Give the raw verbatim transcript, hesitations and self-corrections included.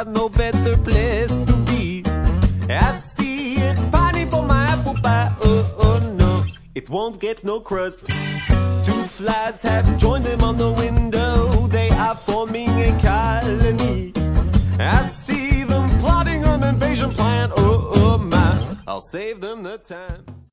got no better place to be. I see it pining for my apple pie. Oh, oh no, it won't get no crust. Two flies have joined them on the window. They are forming a colony. I see them plotting an invasion plan. Oh, oh my, I'll save them the time.